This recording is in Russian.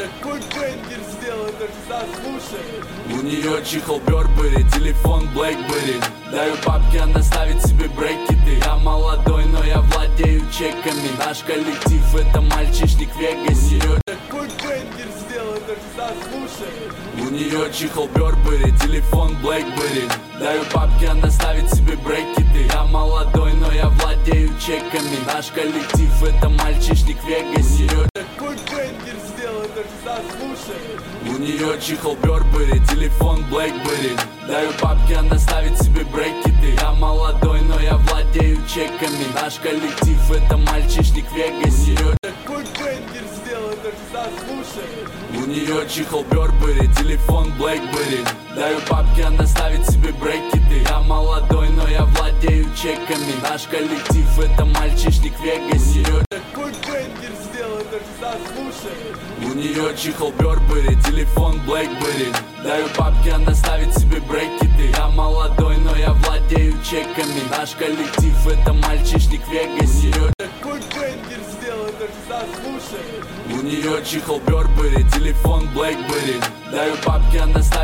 такой бенгер сделай, даже заслушай. У нее чехол Burberry, телефон Blackberry. Даю бабки, она ставит себе брекеты. Я молодой, но я владею чеками. Наш коллектив это мальчишник в Вегасе. Такой бенгер сделай, даже заслушай. У нее чехол Burberry, телефон Blackberry. Даю бабки, она ставит себе брекеты. Я молодой, но я владею чеками. Наш коллектив это мальчишник в Вегасе. Такой бенгер сделай, даже заслушай. У нее чехол Burberry, телефон Blackberry. Даю бабки, она ставит себе брекеты. Я молодой, но я владею чеками. Наш коллектив это мальчишник в Вегасе. Такой бенгер сделай, даже заслушай. У нее чехол Burberry, телефон Blackberry. Даю бабки, она ставит себе брекеты. Я молодой, но я владею чеками. Наш коллектив это мальчишник в Вегасе. Такой бенгер сделай, даже заслушай. У нее чехол Burberry, телефон Blackberry. Даю бабки, она ставит себе брекеты. Я молодой, но я владею чеками. Наш коллектив это мальчишник в Вегасе. Такой бенгер сделай, даже заслушай. У нее чехол Burberry, телефон Blackberry. Даю бабки, она ставит